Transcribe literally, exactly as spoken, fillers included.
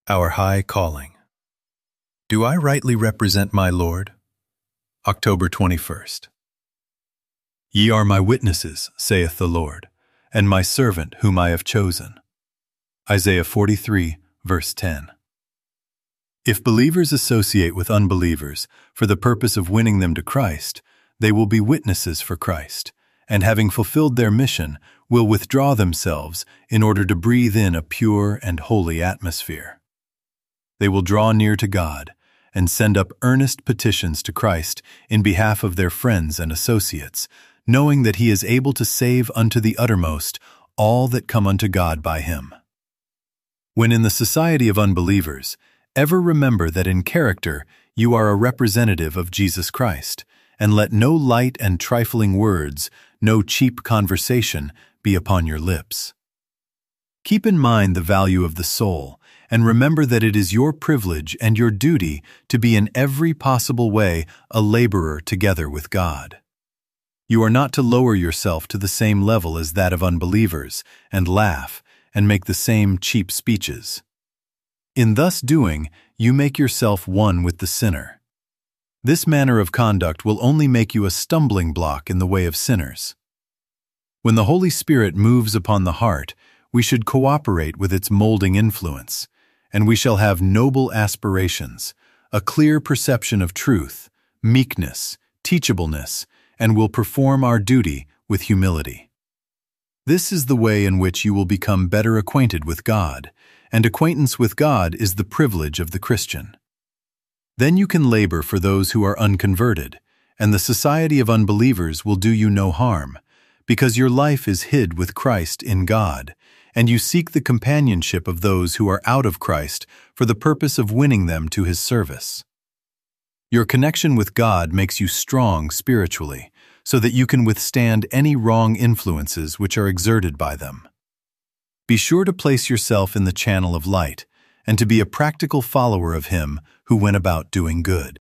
Our High Calling. Do I rightly represent my Lord? October twenty-first. Ye are my witnesses, saith the Lord, and my servant whom I have chosen. Isaiah forty-three, verse ten. If believers associate with unbelievers for the purpose of winning them to Christ, they will be witnesses for Christ, and having fulfilled their mission, will withdraw themselves in order to breathe in a pure and holy atmosphere. They will draw near to God and send up earnest petitions to Christ in behalf of their friends and associates, knowing that He is able to save unto the uttermost all that come unto God by Him. When in the society of unbelievers, ever remember that in character you are a representative of Jesus Christ, and let no light and trifling words, no cheap conversation be upon your lips. Keep in mind the value of the soul, and remember that it is your privilege and your duty to be in every possible way a laborer together with God. You are not to lower yourself to the same level as that of unbelievers, and laugh, and make the same cheap speeches. In thus doing, you make yourself one with the sinner. This manner of conduct will only make you a stumbling block in the way of sinners. When the Holy Spirit moves upon the heart, we should cooperate with its molding influence, and we shall have noble aspirations, a clear perception of truth, meekness, teachableness, and will perform our duty with humility. This is the way in which you will become better acquainted with God, and acquaintance with God is the privilege of the Christian. Then you can labor for those who are unconverted, and the society of unbelievers will do you no harm, because your life is hid with Christ in God, and you seek the companionship of those who are out of Christ for the purpose of winning them to His service. Your connection with God makes you strong spiritually, so that you can withstand any wrong influences which are exerted by them. Be sure to place yourself in the channel of light, and to be a practical follower of Him who went about doing good.